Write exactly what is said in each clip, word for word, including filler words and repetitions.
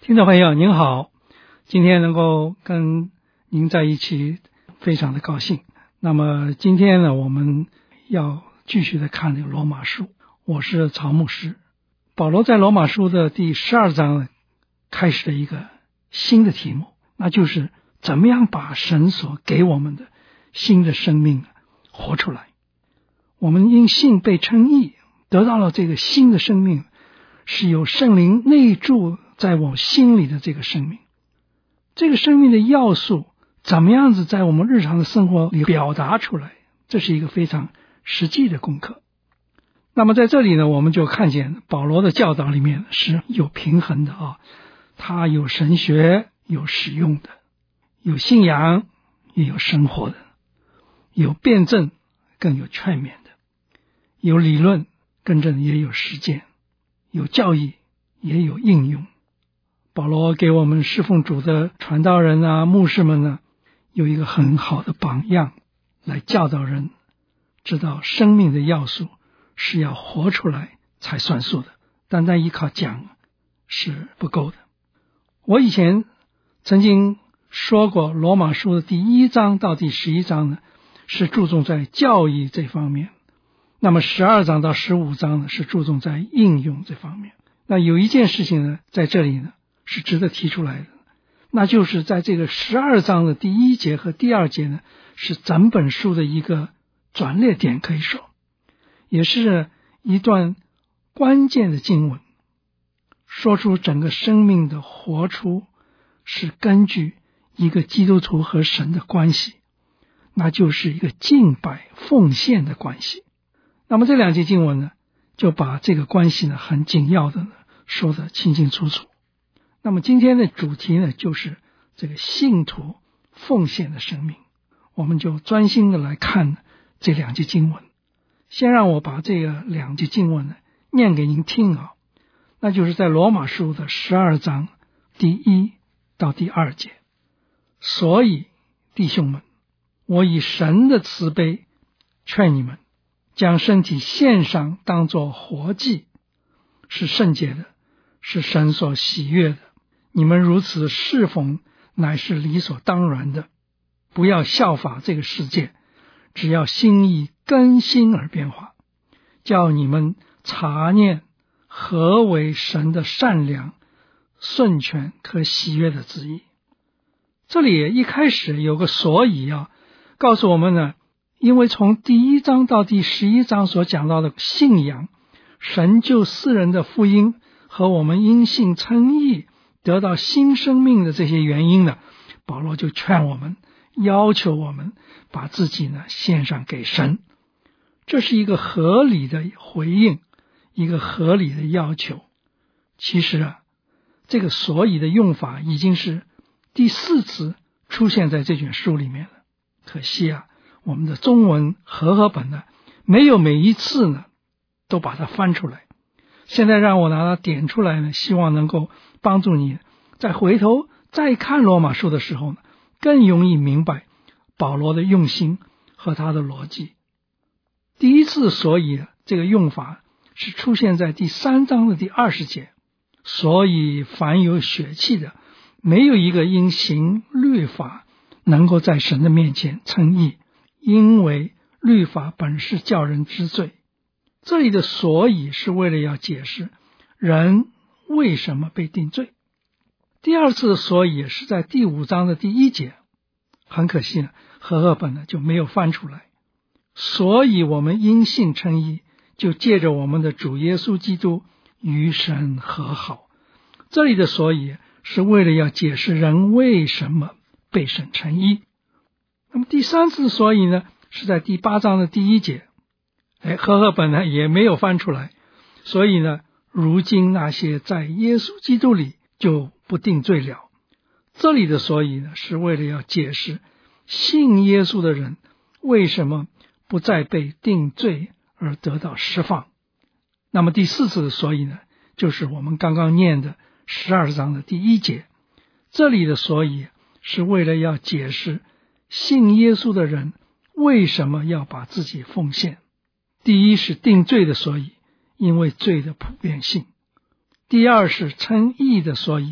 听众朋友您好，今天能够跟您在一起非常的高兴。那么今天呢，我们要继续的看这个罗马书，我是曹牧师。保罗在罗马书的第十二章开始了一个新的题目，那就是怎么样把神所给我们的新的生命活出来。我们因信被称义，得到了这个新的生命，是由圣灵内住在我心里的这个生命。这个生命的要素怎么样子在我们日常的生活里表达出来，这是一个非常实际的功课。那么在这里呢，我们就看见保罗的教导里面是有平衡的啊，他有神学，有实用的，有信仰，也有生活的，有辩证，更有劝勉的，有理论，跟着也有实践，有教义，也有应用。保罗给我们侍奉主的传道人啊、牧师们呢，有一个很好的榜样，来教导人知道生命的要素是要活出来才算数的，单单依靠讲是不够的。我以前曾经说过，罗马书的第一章到第十一章呢，是注重在教义这方面，那么十二章到十五章呢，是注重在应用这方面。那有一件事情呢，在这里呢是值得提出来的，那就是在这个十二章的第一节和第二节呢，是整本书的一个转捩点，可以说也是一段关键的经文，说出整个生命的活出是根据一个基督徒和神的关系，那就是一个敬拜奉献的关系。那么这两节经文呢，就把这个关系呢很紧要的呢说得清清楚楚。那么今天的主题呢，就是这个信徒奉献的生命，我们就专心的来看这两节经文。先让我把这个两节经文呢念给您听啊，那就是在罗马书的十二章第一到第二节。所以弟兄们，我以神的慈悲劝你们，将身体献上当作活祭，是圣洁的，是神所喜悦的。你们如此侍奉，乃是理所当然的。不要效法这个世界，只要心意更新而变化，叫你们察念何为神的善良、顺全、可喜悦的旨意。这里一开始有个所以啊，告诉我们呢，因为从第一章到第十一章所讲到的信仰、神救世人的福音和我们因信称义得到新生命的这些原因呢，保罗就劝我们，要求我们把自己呢献上给神。这是一个合理的回应，一个合理的要求。其实啊，这个所以的用法已经是第四次出现在这卷书里面了。可惜啊，我们的中文和合本呢，没有每一次呢都把它翻出来。现在让我拿它点出来呢，希望能够帮助你再回头再看罗马书的时候呢，更容易明白保罗的用心和他的逻辑。第一次所以这个用法是出现在第三章的第二十节，所以凡有血气的，没有一个因行律法能够在神的面前称义，因为律法本是叫人知罪。这里的所以是为了要解释人为什么被定罪。第二次的所以是在第五章的第一节，很可惜呢，和合本呢就没有翻出来。所以我们因信称义，就借着我们的主耶稣基督与神和好。这里的所以是为了要解释人为什么被神称义。那么第三次所以呢，是在第八章的第一节，哎，和合本呢也没有翻出来。所以呢，如今那些在耶稣基督里就不定罪了。这里的所以呢，是为了要解释信耶稣的人为什么不再被定罪而得到释放。那么第四次的所以呢，就是我们刚刚念的十二章的第一节。这里的所以是为了要解释信耶稣的人为什么要把自己奉献。第一是定罪的所以，因为罪的普遍性；第二是称义的所以，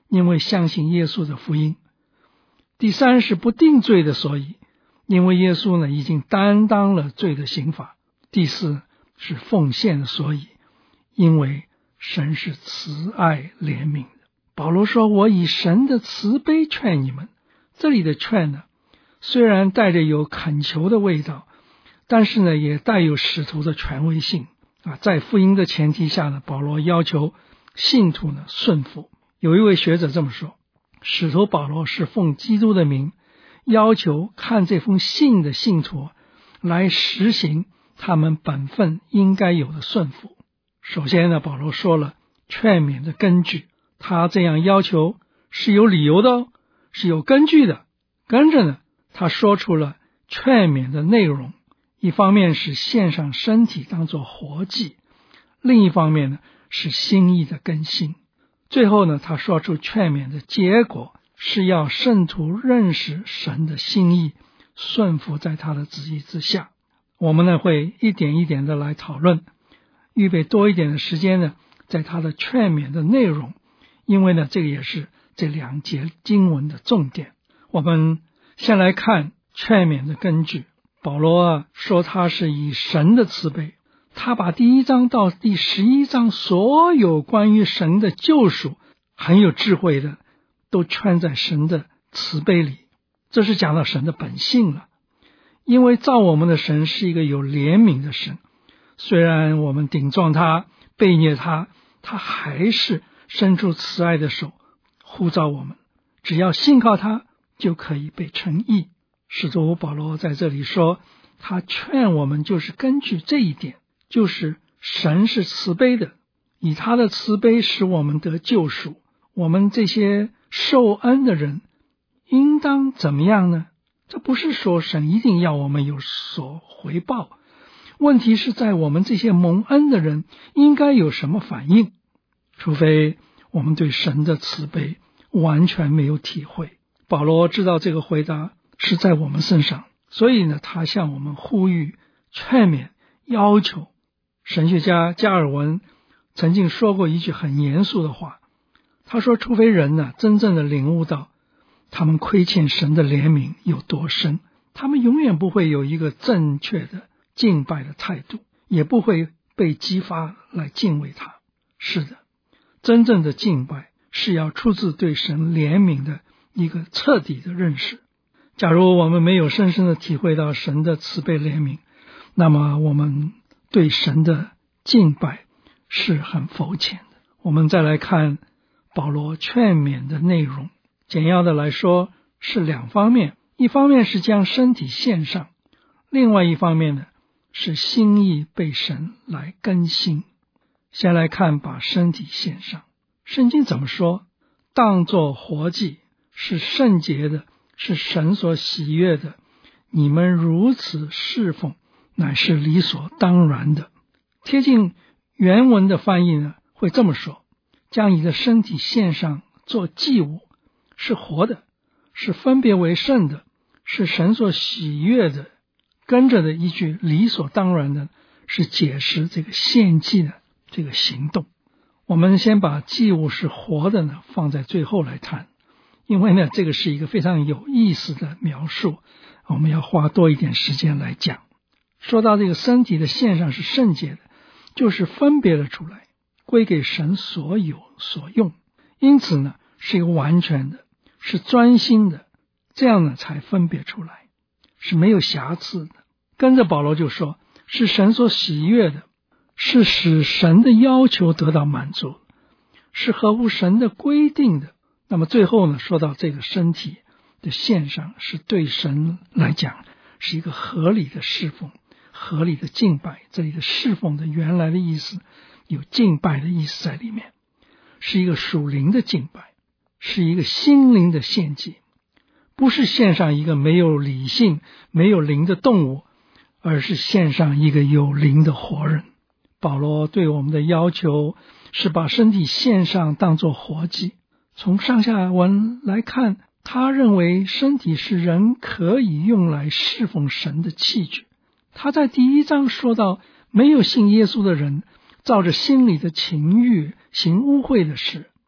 因为相信耶稣的福音；第三是不定罪的所以，因为耶稣呢已经担当了罪的刑罚；第四是奉献的所以，因为神是慈爱怜悯的。保罗说，我以神的慈悲劝你们。这里的劝呢，虽然带着有恳求的味道，但是呢也带有使徒的权威性啊。在福音的前提下呢，保罗要求信徒呢顺服。有一位学者这么说，使徒保罗是奉基督的名，要求看这封信的信徒来实行他们本分应该有的顺服。首先呢，保罗说了劝勉的根据，他这样要求是有理由的哦，是有根据的。跟着呢，他说出了劝勉的内容，一方面是献上身体当作活祭，另一方面呢是心意的更新。最后呢，他说出劝勉的结果是要圣徒认识神的心意，顺服在他的旨意之下。我们呢会一点一点的来讨论，预备多一点的时间呢在他的劝勉的内容，因为呢这个也是这两节经文的重点。我们先来看劝勉的根据。保罗啊说他是以神的慈悲，他把第一章到第十一章所有关于神的救赎很有智慧的都圈在神的慈悲里。这是讲到神的本性了，因为造我们的神是一个有怜悯的神，虽然我们顶撞他背逆他，他还是伸出慈爱的手呼召我们，只要信靠他就可以被称义。使徒保罗在这里说，他劝我们就是根据这一点，就是神是慈悲的，以他的慈悲使我们得救赎。我们这些受恩的人应当怎么样呢？这不是说神一定要我们有所回报，问题是在我们这些蒙恩的人应该有什么反应，除非我们对神的慈悲完全没有体会。保罗知道这个回答是在我们身上，所以呢，他向我们呼吁、劝勉、要求。神学家加尔文曾经说过一句很严肃的话，他说，除非人呢真正的领悟到他们亏欠神的怜悯有多深，他们永远不会有一个正确的敬拜的态度，也不会被激发来敬畏他。是的，真正的敬拜是要出自对神怜悯的一个彻底的认识。假如我们没有深深的体会到神的慈悲怜悯，那么我们对神的敬拜是很肤浅的。我们再来看保罗劝勉的内容，简要的来说是两方面，一方面是将身体献上，另外一方面呢是心意被神来更新。先来看把身体献上。圣经怎么说？当作活祭，是圣洁的，是神所喜悦的，你们如此侍奉乃是理所当然的。贴近原文的翻译呢会这么说，将你的身体献上做祭物，是活的，是分别为圣的，是神所喜悦的。跟着的一句理所当然的是解释这个献祭的这个行动。我们先把祭物是活的呢放在最后来谈，因为呢这个是一个非常有意思的描述，我们要花多一点时间来讲。说到这个身体的献上是圣洁的，就是分别了出来，归给神所有所用，因此呢是一个完全的，是专心的，这样呢才分别出来，是没有瑕疵的。跟着保罗就说，是神所喜悦的，是使神的要求得到满足，是合乎神的规定的。那么最后呢，说到这个身体的献上，是对神来讲是一个合理的侍奉，合理的敬拜。这里的侍奉的原来的意思有敬拜的意思在里面，是一个属灵的敬拜，是一个心灵的献祭，不是献上一个没有理性没有灵的动物，而是献上一个有灵的活人。保罗对我们的要求是把身体献上当作活祭。从上下文来看，他认为身体是人可以用来侍奉神的器具。他在第一章说到，没有信耶稣的人照着心里的情欲行污秽的事。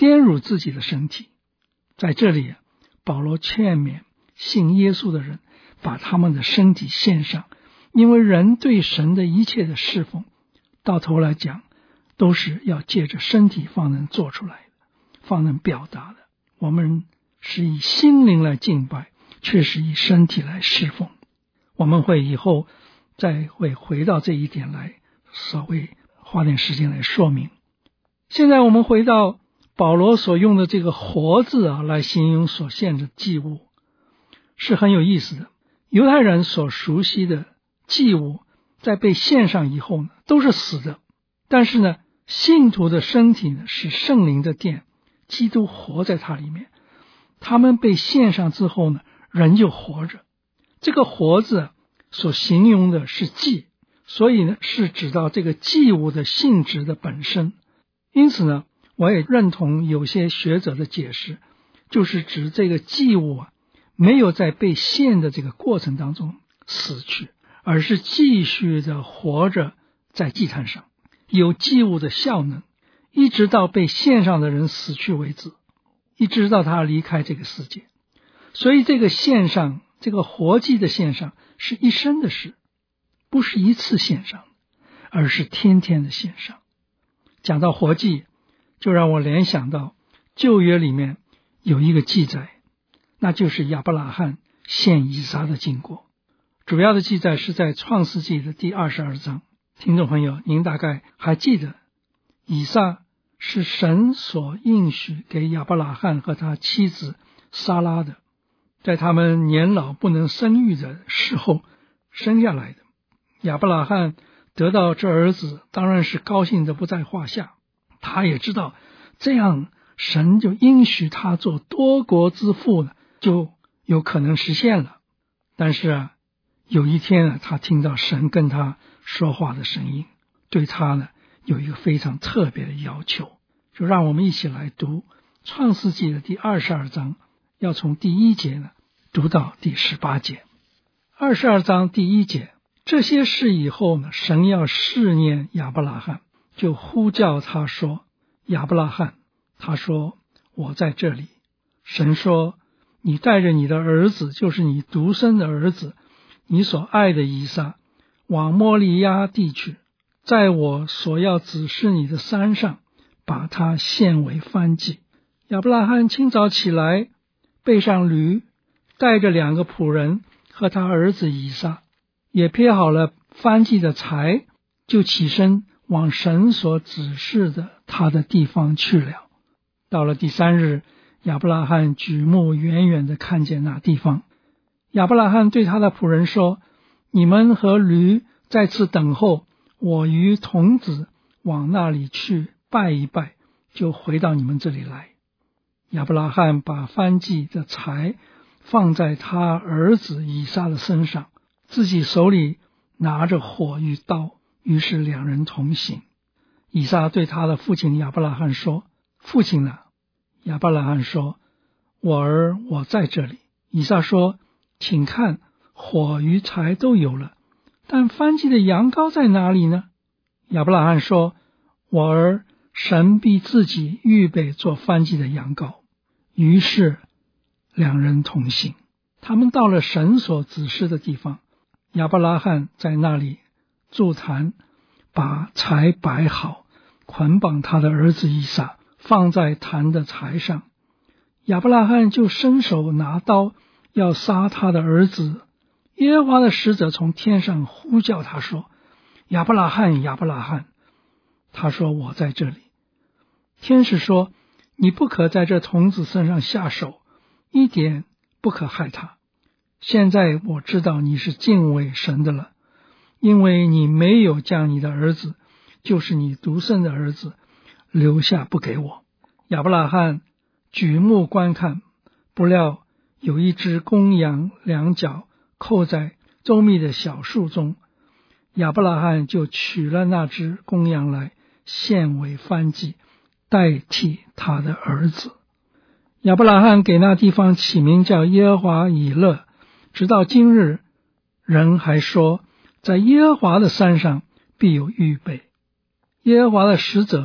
玷辱自己的身体。在这里，保罗劝勉信耶稣的人把他们的身体献上，因为人对神的一切的侍奉，到头来讲都是要借着身体方能做出来的，方能表达的。我们是以心灵来敬拜，却是以身体来侍奉。我们会以后再会回到这一点来，稍微花点时间来说明。现在我们回到保罗所用的这个活字啊，来形容所献的祭物，是很有意思的。犹太人所熟悉的祭物，在被献上以后呢，都是死的。但是呢，信徒的身体呢，是圣灵的殿，基督活在它里面。他们被献上之后呢，人就活着。这个活字所形容的是祭，所以呢，是指到这个祭物的性质的本身。因此呢，我也认同有些学者的解释，就是指这个祭物啊，没有在被献的这个过程当中死去，而是继续的活着在祭坛上，有祭物的效能，一直到被献上的人死去为止，一直到他离开这个世界。所以这个献上，这个活祭的献上是一生的事，不是一次献上，而是天天的献上。讲到活祭，就让我联想到旧约里面有一个记载，那就是亚伯拉罕献以撒的经过。主要的记载是在创世纪的第二十二章。听众朋友，您大概还记得，以撒是神所应许给亚伯拉罕和他妻子撒拉的，在他们年老不能生育的时候生下来的。亚伯拉罕得到这儿子，当然是高兴的不在话下。他也知道这样神就应许他做多国之父呢，就有可能实现了。但是啊，有一天啊，他听到神跟他说话的声音，对他呢有一个非常特别的要求。就让我们一起来读创世纪的第二十二章，要从第一节呢读到第十八节。二十二章第一节，这些事以后呢，神要试验亚伯拉罕，就呼叫他说，亚伯拉罕。他说，我在这里。神说，你带着你的儿子，就是你独生的儿子，你所爱的以撒，往摩利亚地去，在我所要指示你的山上，把他献为燔祭。亚伯拉罕清早起来，背上驴，带着两个仆人和他儿子以撒，也撇好了燔祭的柴，就起身往神所指示的他的地方去了。到了第三日，亚伯拉罕举目远远地看见那地方。亚伯拉罕对他的仆人说，你们和驴在此等候，我与童子往那里去拜一拜，就回到你们这里来。亚伯拉罕把燔祭的柴放在他儿子以撒的身上，自己手里拿着火与刀，于是两人同行。以撒对他的父亲亚伯拉罕说，父亲呢？亚伯拉罕说，我儿，我在这里。以撒说，请看，火与柴都有了，但燔祭的羊羔在哪里呢？亚伯拉罕说，我儿，神必自己预备做燔祭的羊羔。于是两人同行。他们到了神所指示的地方，亚伯拉罕在那里筑坛，把柴摆好，捆绑他的儿子以撒，放在坛的柴上。亚伯拉罕就伸手拿刀要杀他的儿子。耶和华的使者从天上呼叫他说，亚伯拉罕，亚伯拉罕。他说，我在这里。天使说，你不可在这童子身上下手，一点不可害他。现在我知道你是敬畏神的了，因为你没有将你的儿子，就是你独生的儿子，留下不给我。亚伯拉罕举目观看，不料有一只公羊两脚扣在周密的小树中，亚伯拉罕就取了那只公羊来献为燔祭，代替他的儿子。亚伯拉罕给那地方起名叫耶和华以勒，直到今日，人还说，在耶和华的山上必有预备。耶和华的使者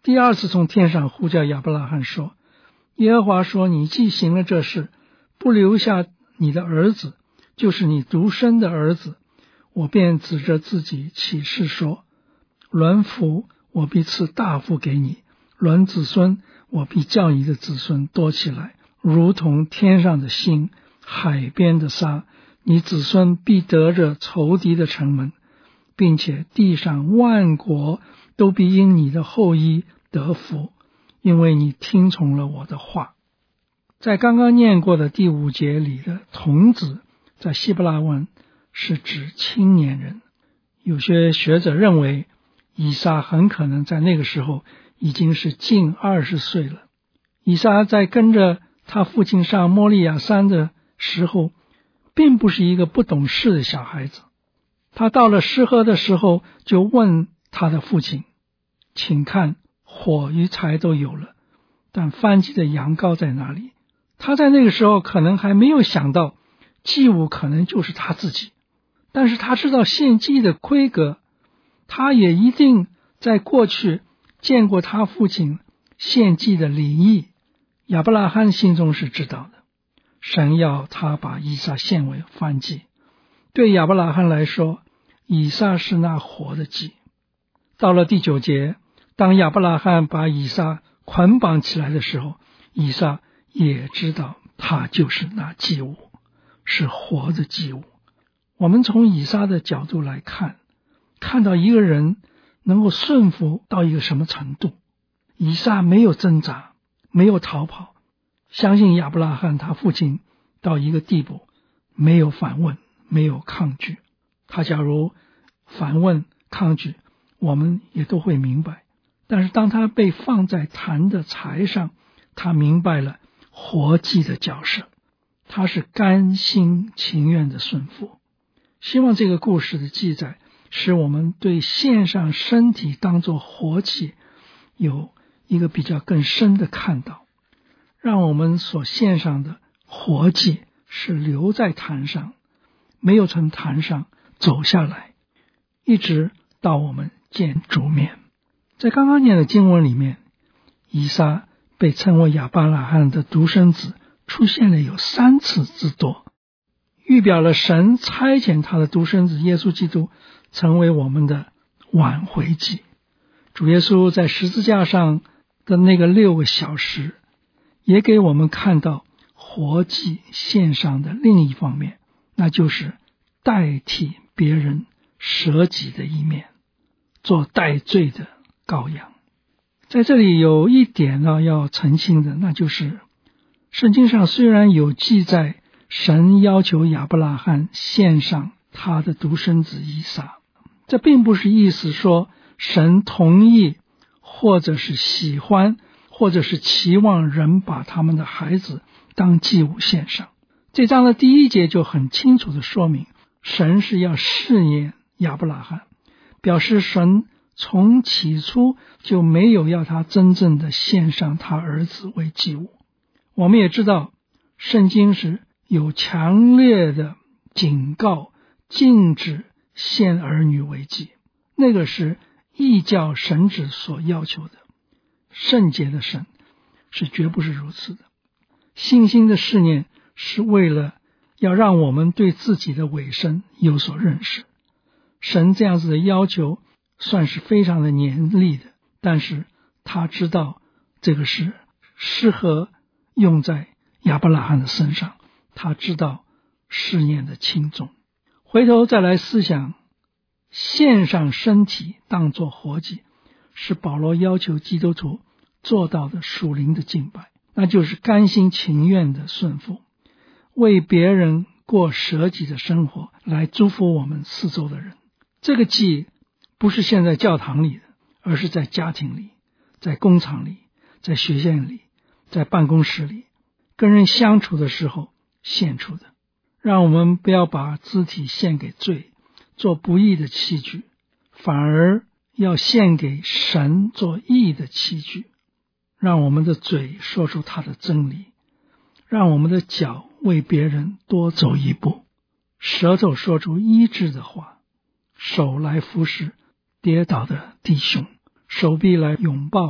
第二次从天上呼叫亚伯拉罕说，耶和华说，你既行了这事，不留下你的儿子，就是你独生的儿子，我便指着自己起誓说，轮福我必赐大福给你，轮子孙我必叫你的子孙多起来，如同天上的星，海边的沙，你子孙必得着仇敌的城门，并且地上万国都必因你的后裔得福，因为你听从了我的话。在刚刚念过的第五节里的童子，在希伯来文是指青年人。有些学者认为以撒很可能在那个时候已经是近二十岁了。以撒在跟着他父亲上摩利亚山的时候，并不是一个不懂事的小孩子。他到了失河的时候，就问他的父亲，请看，火与柴都有了，但燔祭的羊羔在哪里？他在那个时候可能还没有想到祭物可能就是他自己，但是他知道献祭的规格，他也一定在过去见过他父亲献祭的礼仪。亚伯拉罕心中是知道的，神要他把以撒献为燔祭。对亚伯拉罕来说，以撒是那活的祭。到了第九节，当亚伯拉罕把以撒捆绑起来的时候，以撒也知道他就是那祭物，是活的祭物。我们从以撒的角度来看，看到一个人能够顺服到一个什么程度。以撒没有挣扎，没有逃跑，相信亚伯拉罕他父亲到一个地步，没有反问，没有抗拒。他假如反问抗拒，我们也都会明白。但是当他被放在坛的柴上，他明白了活祭的角色，他是甘心情愿的顺服。希望这个故事的记载使我们对献上身体当作活祭有一个比较更深的看到，让我们所献上的活祭是留在坛上，没有从坛上走下来，一直到我们见主面。在刚刚念的经文里面，以撒被称为亚伯拉罕的独生子出现了有三次之多，预表了神差遣他的独生子耶稣基督成为我们的挽回祭。主耶稣在十字架上的那个六个小时，也给我们看到活祭献上的另一方面，那就是代替别人舍己的一面，做代罪的羔羊。在这里有一点呢要澄清的，那就是圣经上虽然有记载神要求亚伯拉罕献上他的独生子以撒，这并不是意思说神同意或者是喜欢或者是期望人把他们的孩子当祭物献上。这章的第一节就很清楚地说明，神是要试验亚伯拉罕，表示神从起初就没有要他真正的献上他儿子为祭物。我们也知道圣经是有强烈的警告，禁止献儿女为祭，那个是异教神旨所要求的。圣洁的神是绝不是如此的。信心的试验是为了要让我们对自己的委身有所认识。神这样子的要求算是非常的严厉的，但是他知道这个是适合用在亚伯拉罕的身上，他知道试验的轻重。回头再来思想，献上身体当作活祭，是保罗要求基督徒做到的属灵的敬拜，那就是甘心情愿的顺服，为别人过舍己的生活，来祝福我们四周的人。这个祭不是现在教堂里的，而是在家庭里，在工厂里，在学校里，在办公室里，跟人相处的时候献出的。让我们不要把肢体献给罪，做不义的器具，反而要献给神做义的器具。让我们的嘴说出他的真理，让我们的脚为别人多走一步，舌头说出医治的话，手来服侍跌倒的弟兄，手臂来拥抱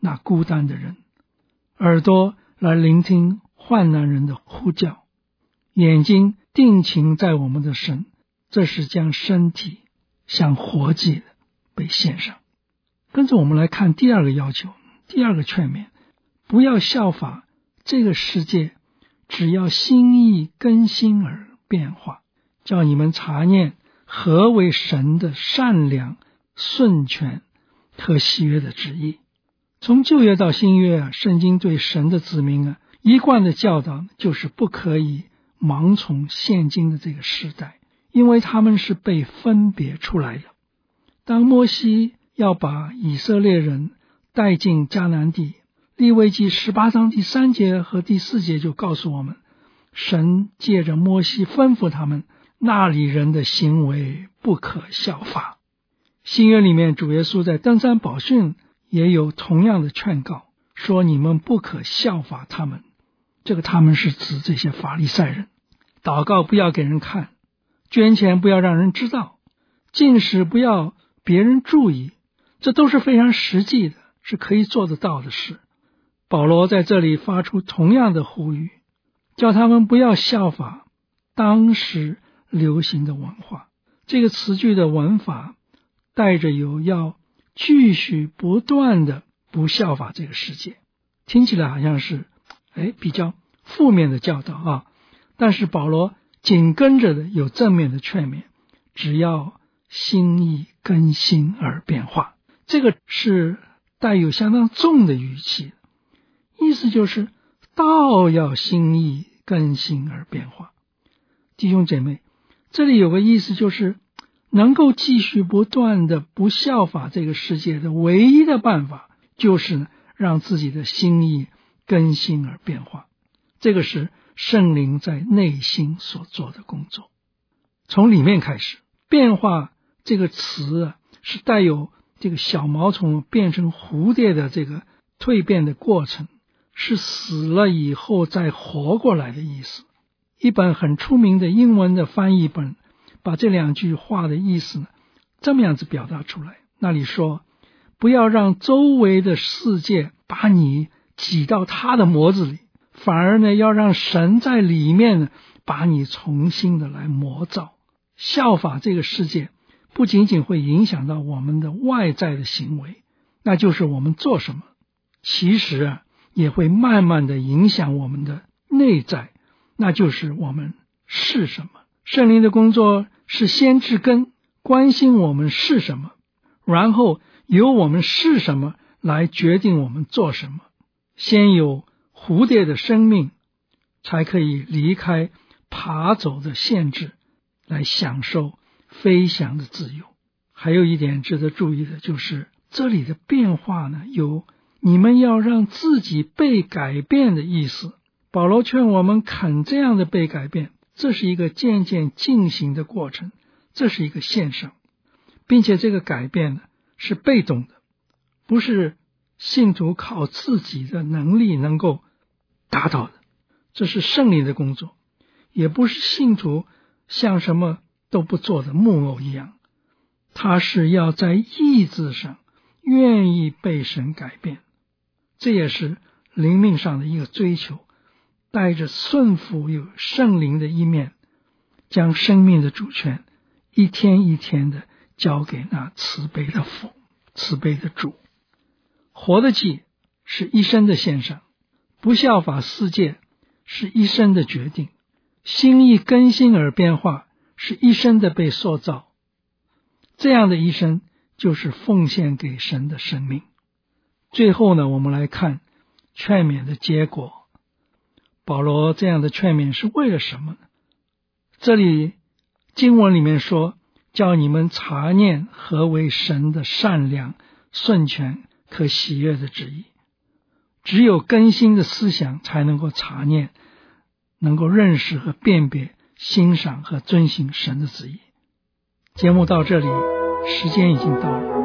那孤单的人，耳朵来聆听患难人的呼叫，眼睛定睛在我们的神，这是将身体像活祭的被献上。跟着我们来看第二个要求，第二个劝勉，不要效法这个世界，只要心意更新而变化，叫你们察验何为神的善良、顺全和喜悦的旨意。从旧约到新约啊，圣经对神的子民啊，一贯的教导就是不可以盲从现今的这个时代，因为他们是被分别出来的。当摩西要把以色列人带进迦南地，利未记十八章第三节和第四节就告诉我们，神借着摩西吩咐他们，那里人的行为不可效法。新约里面主耶稣在登山宝训也有同样的劝告，说你们不可效法他们。这个他们是指这些法利赛人。祷告不要给人看，捐钱不要让人知道，禁食不要别人注意，这都是非常实际的，是可以做得到的事。保罗在这里发出同样的呼吁，叫他们不要效法当时流行的文化。这个词句的文法带着有要继续不断的不效法这个世界，听起来好像是哎比较负面的教导啊，但是保罗紧跟着的有正面的劝勉，只要心意更新而变化。这个是带有相当重的语气，意思就是道要心意更新而变化。弟兄姐妹，这里有个意思，就是能够继续不断的不效法这个世界的唯一的办法，就是让自己的心意更新而变化。这个是圣灵在内心所做的工作。从里面开始，变化这个词啊，是带有这个小毛虫变成蝴蝶的这个蜕变的过程，是死了以后再活过来的意思。一本很出名的英文的翻译本把这两句话的意思呢这么样子表达出来，那里说，不要让周围的世界把你挤到他的模子里，反而呢要让神在里面呢把你重新的来模造。效法这个世界不仅仅会影响到我们的外在的行为，那就是我们做什么，其实啊也会慢慢的影响我们的内在，那就是我们是什么。圣灵的工作是先治根，关心我们是什么，然后由我们是什么来决定我们做什么。先有蝴蝶的生命，才可以离开爬走的限制，来享受飞翔的自由。还有一点值得注意的，就是这里的变化呢，有你们要让自己被改变的意思。保罗劝我们肯这样的被改变，这是一个渐渐进行的过程，这是一个线上，并且这个改变呢是被动的，不是信徒靠自己的能力能够达到的，这是圣灵的工作，也不是信徒像什么都不做的木偶一样，他是要在意志上愿意被神改变，这也是灵命上的一个追求，带着顺服有圣灵的一面，将生命的主权一天一天的交给那慈悲的父，慈悲的主。活的祭是一生的献上，不效法世界是一生的决定，心意更新而变化是一生的被塑造，这样的一生就是奉献给神的生命。最后呢，我们来看劝勉的结果。保罗这样的劝勉是为了什么呢？这里经文里面说，叫你们察验何为神的善良、顺全、可喜悦的旨意。只有更新的思想才能够察验，能够认识和辨别、欣赏和遵行神的旨意。节目到这里，时间已经到了。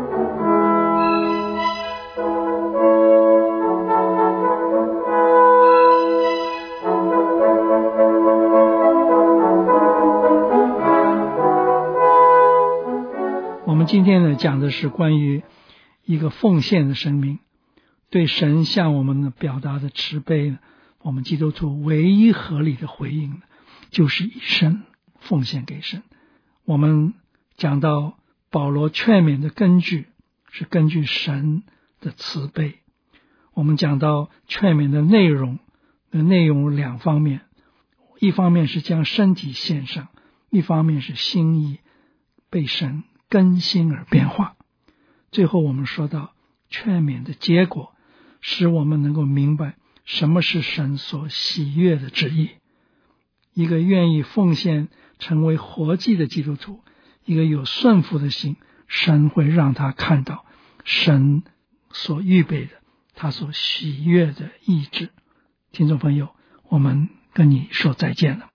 我们今天呢讲的是关于一个奉献的生命。 对神向我们表达的慈悲呢，我们基督徒唯一合理的回应就是以身奉献给神。我们讲到保罗劝勉的根据是根据神的慈悲，我们讲到劝勉的内容，内容两方面，一方面是将身体献上，一方面是心意被神更新而变化。最后我们说到劝勉的结果，使我们能够明白什么是神所喜悦的旨意。一个愿意奉献成为活祭的基督徒，一个有顺服的心，神会让他看到神所预备的，他所喜悦的意志。听众朋友，我们跟你说再见了。